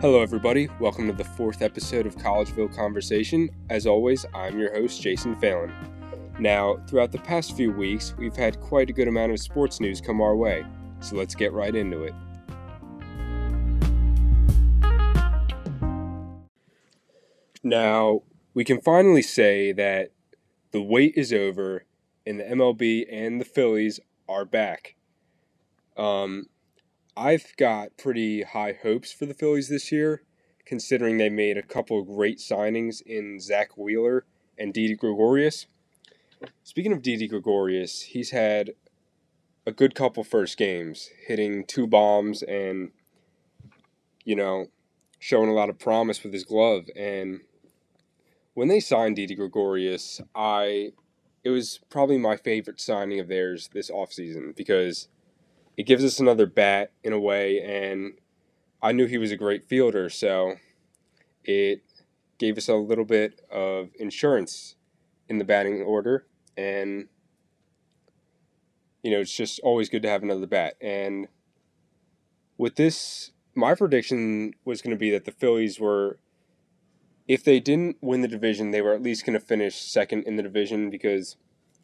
Hello, everybody. Welcome to the fourth episode of Collegeville Conversation. As always, I'm your host, Jason Phelan. Now, throughout the past few weeks, we've had quite a good amount of sports news come our way, so let's get right into it. Now, we can finally say that the wait is over and the MLB and the Phillies are back. I've got pretty high hopes for the Phillies this year, considering they made a couple of great signings in Zach Wheeler and Didi Gregorius. Speaking of Didi Gregorius, he's had a good couple first games, hitting 2 bombs and, showing a lot of promise with his glove. And when they signed Didi Gregorius, it was probably my favorite signing of theirs this offseason because it gives us another bat in a way, and I knew he was a great fielder, so it gave us a little bit of insurance in the batting order, and, it's just always good to have another bat. And with this, my prediction was going to be that the Phillies were, if they didn't win the division, they were at least going to finish second in the division because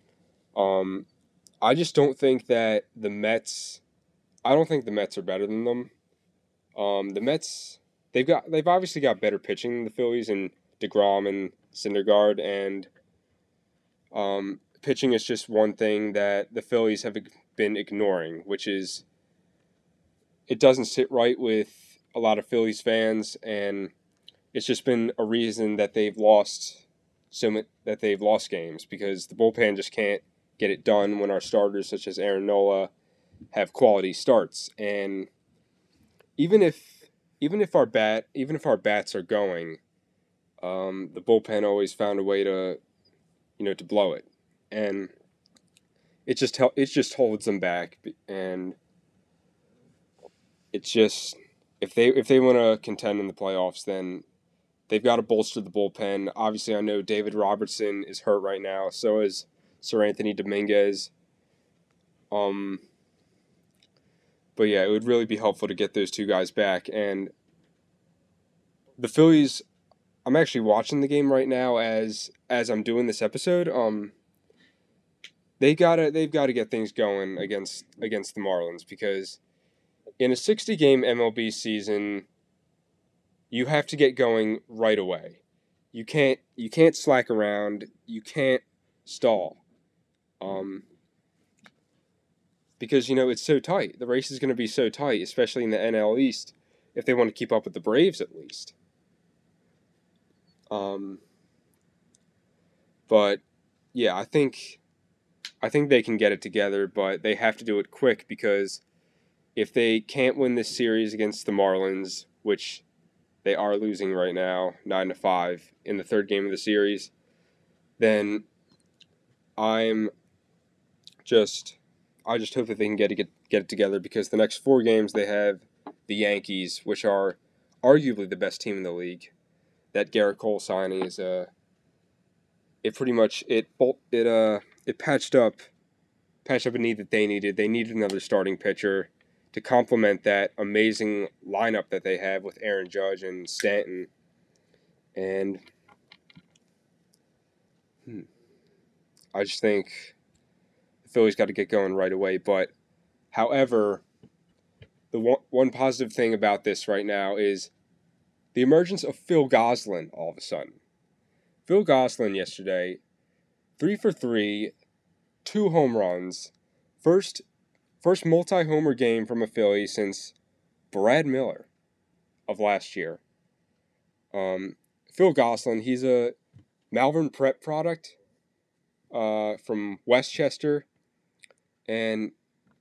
I just don't think that the Mets are better than them. The Mets, they've obviously got better pitching than the Phillies and DeGrom and Syndergaard, and pitching is just one thing that the Phillies have been ignoring, which is it doesn't sit right with a lot of Phillies fans, and it's just been a reason that they've lost games because the bullpen just can't get it done when our starters such as Aaron Nola have quality starts. And even if our bats are going, the bullpen always found a way to blow it, and it just holds them back. And it's just if they want to contend in the playoffs, then they've got to bolster the bullpen. Obviously, I know David Robertson is hurt right now. So is Sir Anthony Dominguez. But yeah, it would really be helpful to get those two guys back. And the Phillies, I'm actually watching the game right now as I'm doing this episode. They've got to get things going against the Marlins because in a 60-game MLB season, you have to get going right away. You can't slack around. You can't stall. Because, it's so tight. The race is going to be so tight, especially in the NL East, if they want to keep up with the Braves at least. But, yeah, I think they can get it together, but they have to do it quick because if they can't win this series against the Marlins, which they are losing right now, 9-5 in the third game of the series, then I just hope that they can get it together because the next 4 games they have the Yankees, which are arguably the best team in the league. That Garrett Cole signing is it patched up a need that they needed. They needed another starting pitcher to complement that amazing lineup that they have with Aaron Judge and Stanton. And I just think the Phillies got to get going right away. But, however, the one positive thing about this right now is the emergence of Phil Gosselin all of a sudden. Phil Gosselin yesterday, 3 for 3, 2 home runs, first multi-homer game from a Philly since Brad Miller of last year. Phil Gosselin, he's a Malvern Prep product from Westchester, and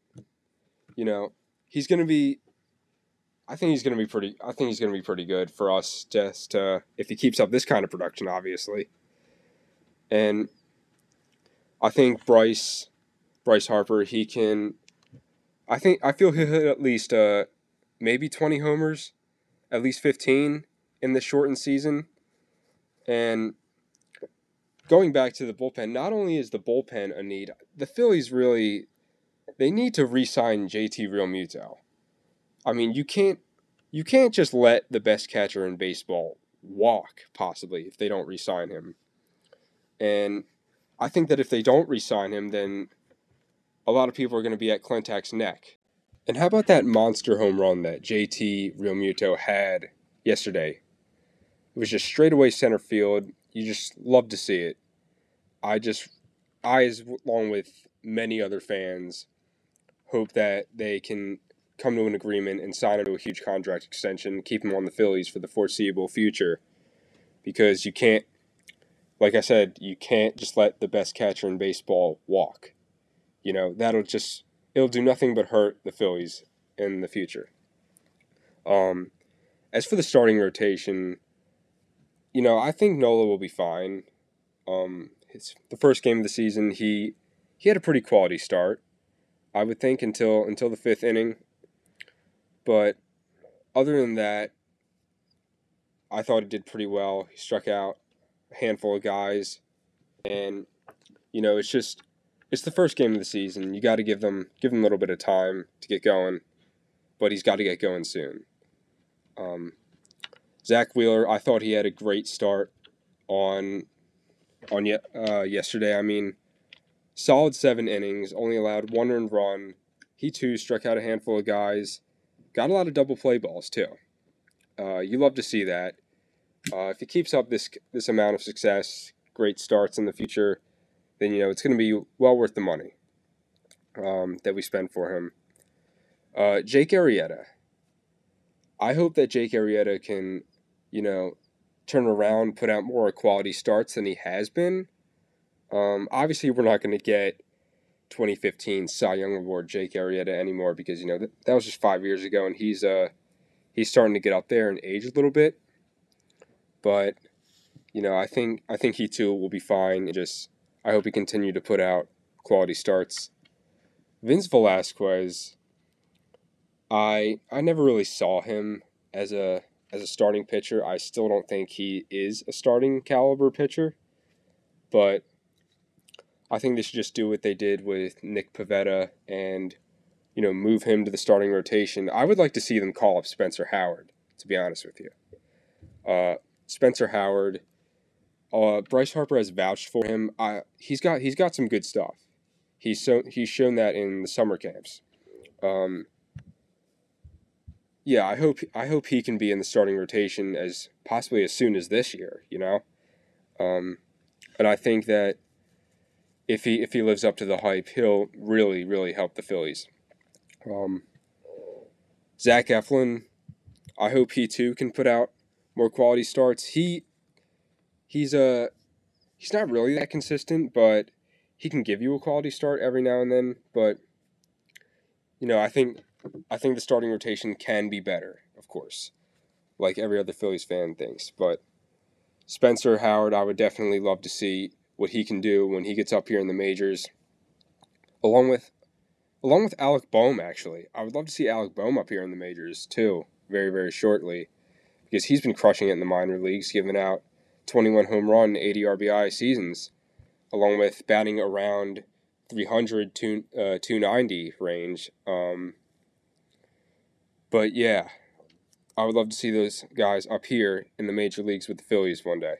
he's going to be. I think he's going to be pretty good for us just if he keeps up this kind of production, obviously. And I think Bryce Harper, he can. I feel he'll hit at least maybe 20 homers, at least 15 in this shortened season. And going back to the bullpen, not only is the bullpen a need, the Phillies they need to re-sign JT Realmuto. I mean, you can't you can't just let the best catcher in baseball walk, possibly, if they don't re-sign him. And I think that if they don't re-sign him, then a lot of people are going to be at Clintack's neck. And how about that monster home run that JT Realmuto had yesterday? It was just straightaway center field. You just love to see it. I, along with many other fans, hope that they can come to an agreement and sign him to a huge contract extension, keep him on the Phillies for the foreseeable future. Because you can't, like I said, you can't just let the best catcher in baseball walk. It'll do nothing but hurt the Phillies in the future. As for the starting rotation, I think Nola will be fine. It's the first game of the season. He had a pretty quality start, I would think, until the fifth inning. But other than that, I thought he did pretty well. He struck out a handful of guys, and it's the first game of the season. You got to give them a little bit of time to get going, but he's got to get going soon. Zach Wheeler, I thought he had a great start on yesterday. I mean, solid 7 innings, only allowed 1 earned run. He too struck out a handful of guys. Got a lot of double play balls too. You love to see that. If he keeps up this amount of success, great starts in the future, then it's going to be well worth the money that we spend for him. Jake Arrieta. I hope that Jake Arrieta can, turn around, put out more quality starts than he has been. Obviously, we're not going to get 2015 Cy Young Award Jake Arrieta anymore because that was just 5 years ago, and he's starting to get up there in age a little bit. But I think he too will be fine. I hope he continue to put out quality starts. Vince Velasquez, I never really saw him as a starting pitcher. I still don't think he is a starting caliber pitcher, but I think they should just do what they did with Nick Pivetta and move him to the starting rotation. I would like to see them call up Spencer Howard, to be honest with you. Spencer Howard, Bryce Harper has vouched for him. He's got some good stuff. He's shown that in the summer camps. Yeah, I hope he can be in the starting rotation as possibly as soon as this year. And I think that if he lives up to the hype, he'll really, really help the Phillies. Zach Eflin, I hope he too can put out more quality starts. He's not really that consistent, but he can give you a quality start every now and then. But I think the starting rotation can be better, of course, like every other Phillies fan thinks. But Spencer Howard, I would definitely love to see what he can do when he gets up here in the majors, along with Alec Bohm. Actually, I would love to see Alec Bohm up here in the majors too, very, very shortly, because he's been crushing it in the minor leagues, giving out 21 home run, 80 RBI seasons, along with batting around 300 to 290 range. But yeah, I would love to see those guys up here in the major leagues with the Phillies one day.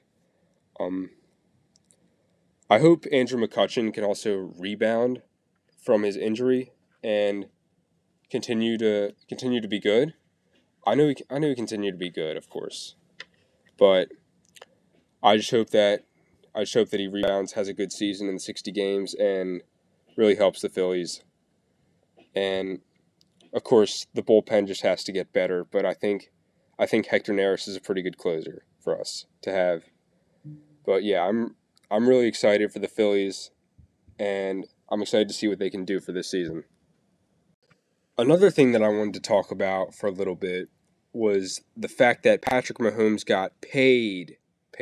I hope Andrew McCutchen can also rebound from his injury and continue to be good. I know he continue to be good, of course, but I just hope that he rebounds, has a good season in the 60 games, and really helps the Phillies. And of course, the bullpen just has to get better. But I think Hector Neris is a pretty good closer for us to have. But yeah, I'm really excited for the Phillies, and I'm excited to see what they can do for this season. Another thing that I wanted to talk about for a little bit was the fact that Patrick Mahomes got paid.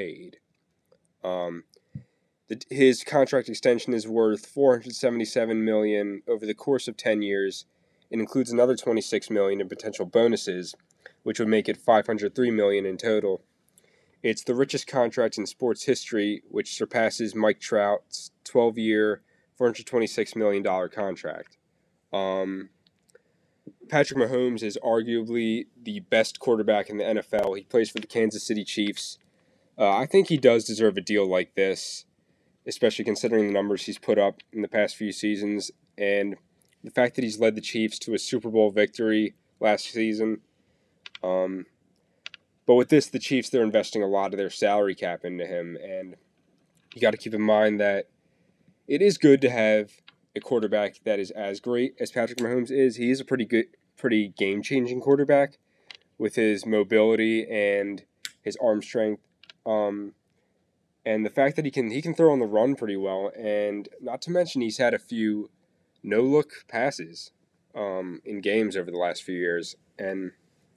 His contract extension is worth $477 million over the course of 10 years. It includes another $26 million in potential bonuses, which would make it $503 million in total. It's the richest contract in sports history, which surpasses Mike Trout's 12-year, $426 million contract. Patrick Mahomes is arguably the best quarterback in the NFL. He plays for the Kansas City Chiefs. I think he does deserve a deal like this, especially considering the numbers he's put up in the past few seasons and the fact that he's led the Chiefs to a Super Bowl victory last season. But with this, the Chiefs, they're investing a lot of their salary cap into him, and you got to keep in mind that it is good to have a quarterback that is as great as Patrick Mahomes is. He is a pretty game-changing quarterback with his mobility and his arm strength, and the fact that he can throw on the run pretty well, and not to mention he's had a few no-look passes in games over the last few years, and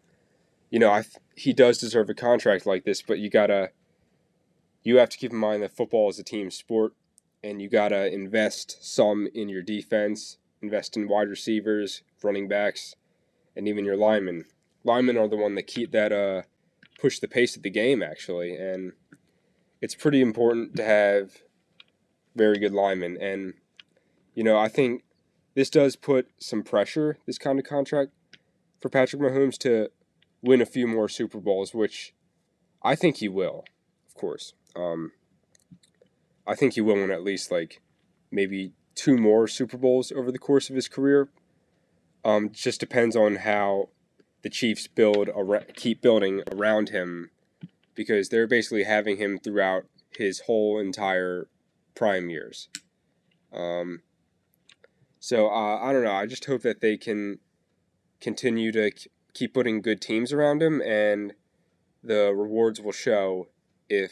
he does deserve a contract like this, but you have to keep in mind that football is a team sport, and you gotta invest some in your defense, invest in wide receivers, running backs, and even your linemen. Linemen are the one that push the pace of the game, actually, and it's pretty important to have very good linemen. And I think this does put some pressure, this kind of contract, for Patrick Mahomes to win a few more Super Bowls, which I think he will, of course. I think he will win at least maybe 2 more Super Bowls over the course of his career. Just depends on how the Chiefs keep building around him, because they're basically having him throughout his whole entire prime years. So I don't know. I just hope that they can continue to keep putting good teams around him, and the rewards will show if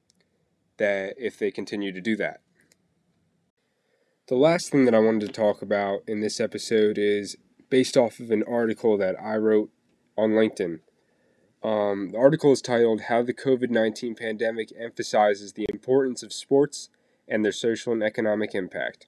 they continue to do that. The last thing that I wanted to talk about in this episode is based off of an article that I wrote on LinkedIn. The article is titled "How the COVID-19 Pandemic Emphasizes the Importance of Sports and Their Social and Economic Impact."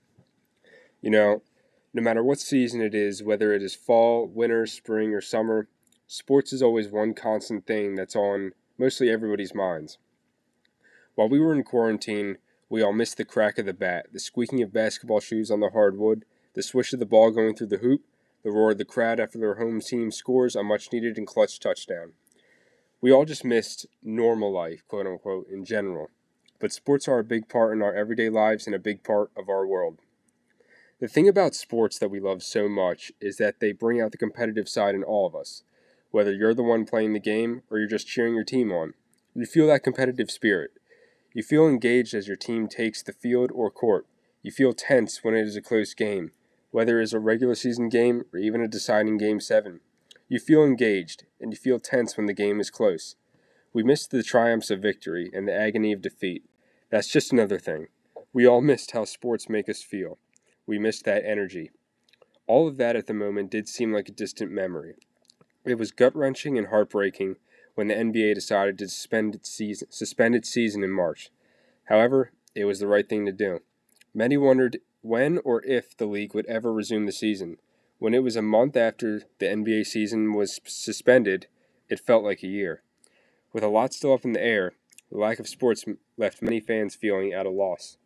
No matter what season it is, whether it is fall, winter, spring, or summer, sports is always one constant thing that's on mostly everybody's minds. While we were in quarantine, we all missed the crack of the bat, the squeaking of basketball shoes on the hardwood, the swish of the ball going through the hoop, the roar of the crowd after their home team scores a much-needed and clutch touchdown. We all just missed normal life, quote-unquote, in general. But sports are a big part in our everyday lives and a big part of our world. The thing about sports that we love so much is that they bring out the competitive side in all of us. Whether you're the one playing the game or you're just cheering your team on, you feel that competitive spirit. You feel engaged as your team takes the field or court. You feel tense when it is a close game, whether it is a regular season game or even a deciding Game 7. You feel engaged, and you feel tense when the game is close. We missed the triumphs of victory and the agony of defeat. That's just another thing. We all missed how sports make us feel. We missed that energy. All of that at the moment did seem like a distant memory. It was gut-wrenching and heartbreaking when the NBA decided to suspend its season in March. However, it was the right thing to do. Many wondered when or if the league would ever resume the season. When it was a month after the NBA season was suspended, it felt like a year. With a lot still up in the air, the lack of sports left many fans feeling at a loss.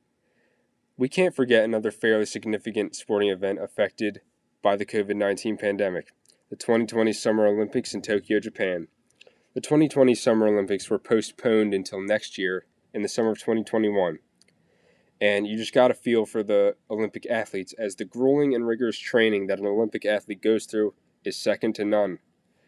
We can't forget another fairly significant sporting event affected by the COVID-19 pandemic, the 2020 Summer Olympics in Tokyo, Japan. The 2020 Summer Olympics were postponed until next year in the summer of 2021. And you just got to feel for the Olympic athletes, as the grueling and rigorous training that an Olympic athlete goes through is second to none.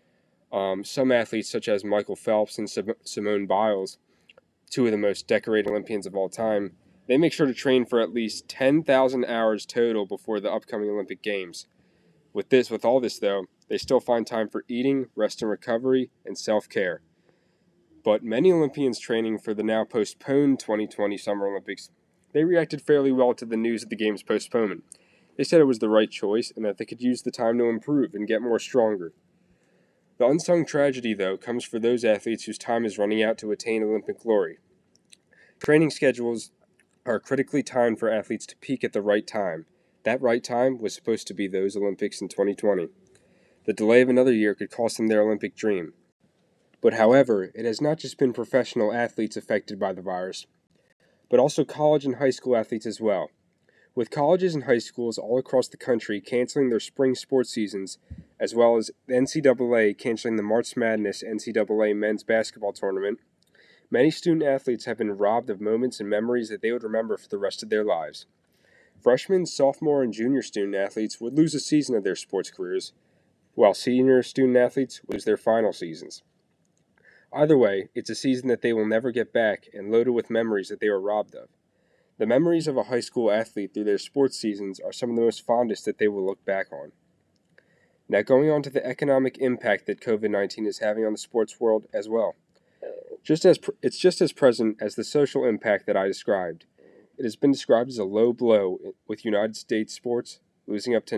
Some athletes, such as Michael Phelps and Simone Biles, 2 of the most decorated Olympians of all time, they make sure to train for at least 10,000 hours total before the upcoming Olympic Games. With all this though, they still find time for eating, rest and recovery, and self-care. But many Olympians training for the now postponed 2020 Summer Olympics, they reacted fairly well to the news of the Games' postponement. They said it was the right choice and that they could use the time to improve and get more stronger. The unsung tragedy, though, comes for those athletes whose time is running out to attain Olympic glory. Training schedules are critically timed for athletes to peak at the right time. That right time was supposed to be those Olympics in 2020. The delay of another year could cost them their Olympic dream. But however, it has not just been professional athletes affected by the virus, but also college and high school athletes as well. With colleges and high schools all across the country canceling their spring sports seasons as well as the NCAA canceling the March Madness NCAA men's basketball tournament, many student athletes have been robbed of moments and memories that they would remember for the rest of their lives. Freshmen, sophomore, and junior student athletes would lose a season of their sports careers, while senior student athletes lose their final seasons. Either way, it's a season that they will never get back and loaded with memories that they were robbed of. The memories of a high school athlete through their sports seasons are some of the most fondest that they will look back on. Now going on to the economic impact that COVID-19 is having on the sports world as well. It's just as present as the social impact that I described. It has been described as a low blow, with United States sports losing up to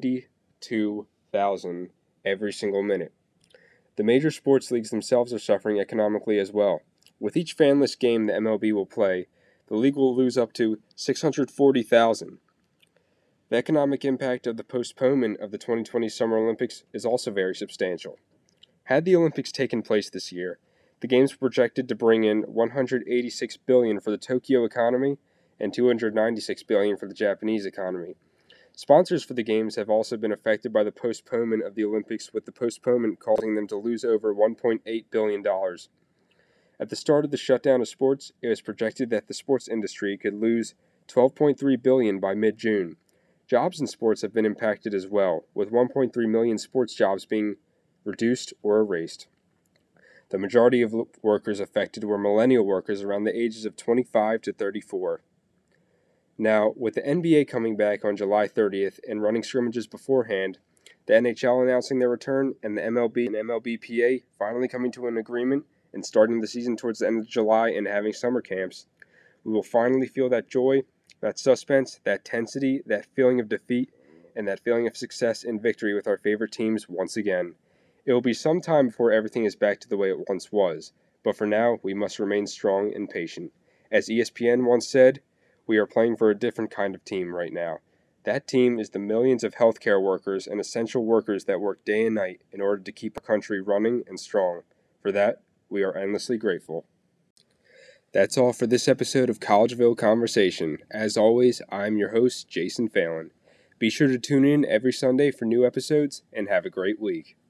92,000 every single minute. The major sports leagues themselves are suffering economically as well. With each fanless game the MLB will play, the league will lose up to 640,000. The economic impact of the postponement of the 2020 Summer Olympics is also very substantial. Had the Olympics taken place this year, the games were projected to bring in $186 billion for the Tokyo economy and $296 billion for the Japanese economy. Sponsors for the games have also been affected by the postponement of the Olympics, with the postponement causing them to lose over $1.8 billion. At the start of the shutdown of sports, it was projected that the sports industry could lose $12.3 billion by mid-June. Jobs in sports have been impacted as well, with 1.3 million sports jobs being reduced or erased. The majority of workers affected were millennial workers around the ages of 25 to 34. Now, with the NBA coming back on July 30th and running scrimmages beforehand, the NHL announcing their return, and the MLB and MLBPA finally coming to an agreement and starting the season towards the end of July and having summer camps, we will finally feel that joy, that suspense, that tensity, that feeling of defeat, and that feeling of success and victory with our favorite teams once again. It will be some time before everything is back to the way it once was, but for now, we must remain strong and patient. As ESPN once said, we are playing for a different kind of team right now. That team is the millions of healthcare workers and essential workers that work day and night in order to keep our country running and strong. For that, we are endlessly grateful. That's all for this episode of Collegeville Conversation. As always, I'm your host, Jason Phelan. Be sure to tune in every Sunday for new episodes, and have a great week.